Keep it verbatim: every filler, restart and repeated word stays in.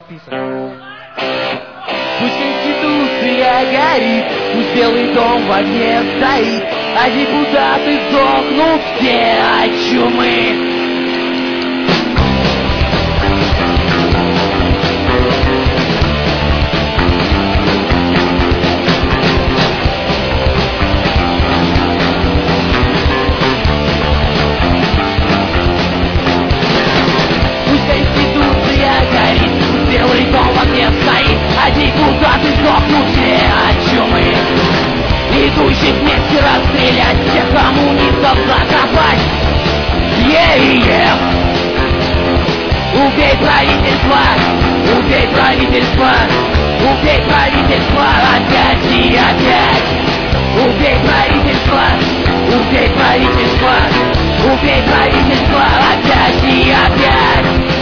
Пусть Конституция горит, пусть Белый дом в огне стоит, а депутаты сдохнут все от чумы. Пусть Конституция горит, пусть Белый дом в огне стоит, а депутаты сдохнут все от чумы. Идущих вместе расстрелять, всех коммунистов закопать. Е-е-е! Убей правительство! Убей правительство! Убей правительство! Опять и опять! Убей правительство! Убей правительство! Убей правительство! Опять и опять!